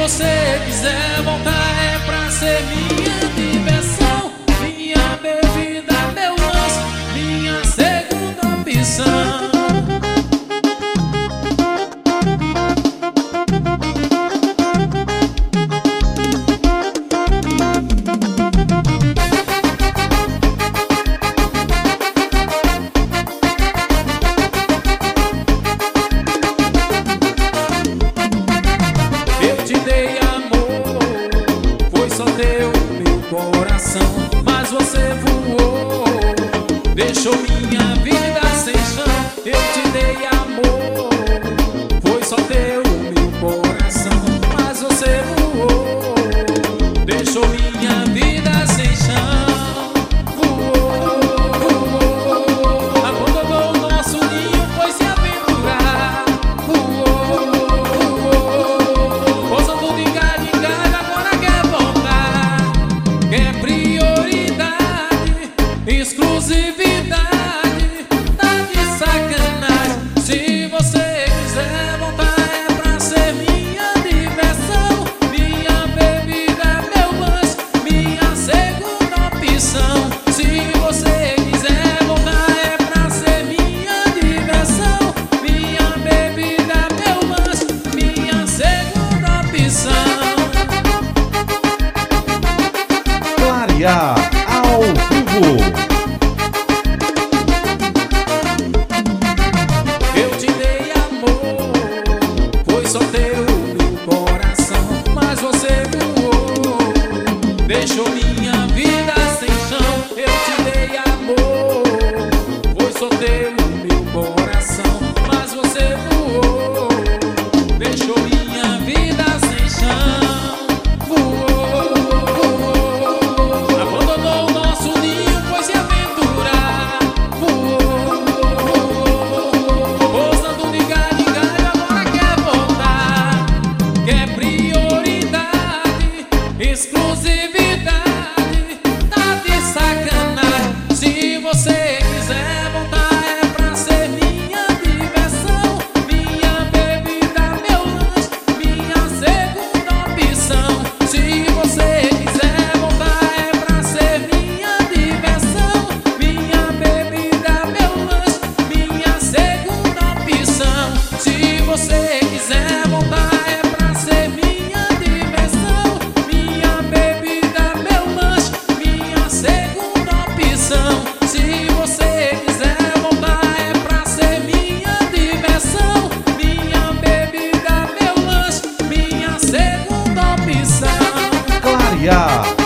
você quiser voltar é pra ser minha diversão, minha bebida, meu lanche, minha segunda opção. Eu te dei amor, foi só teu meu coração, mas você voou, deixou minha vida sem chão. Eu te dei amor, foi só teu meu coração, mas você voou, deixou minha vida sem chão. Voou, voou, abandonou o nosso ninho, foi se aventurar. Voou, pousando de galho em galho, agora quer voltar. Quer prioridade, exclusividade, tá de sacanagem. Se você quiser voltar é pra ser minha diversão, minha bebida, meu lanche, minha segunda opção. Se você quiser voltar é pra ser minha diversão, minha bebida, meu lanche, minha segunda opção. Clarear ao vivo. Eu te dei amor, foi só teu meu coração, mas você voou, deixou minha vida sem chão. Eu te dei amor, foi só teu meu coração, mas você voou, deixou minha vida sem chão. Voou, abandonou o nosso ninho, foi se aventurar. Voou, pousando de galho em galho, agora quer voltar. Quer prioridade, exclusividade, tá de sacanagem. Se você quiser voltar é pra ser minha diversão, minha bebida, meu lanche, minha segunda opção. Se você quiser voltar é pra ser minha diversão, minha bebida, meu lanche, minha segunda opção. Se você quiser voltar é pra ser minha diversão, minha bebida, meu lanche, minha segunda opção. Se você quiser voltar é pra ser minha diversão, minha bebida, meu lanche, minha segunda opção. Clarear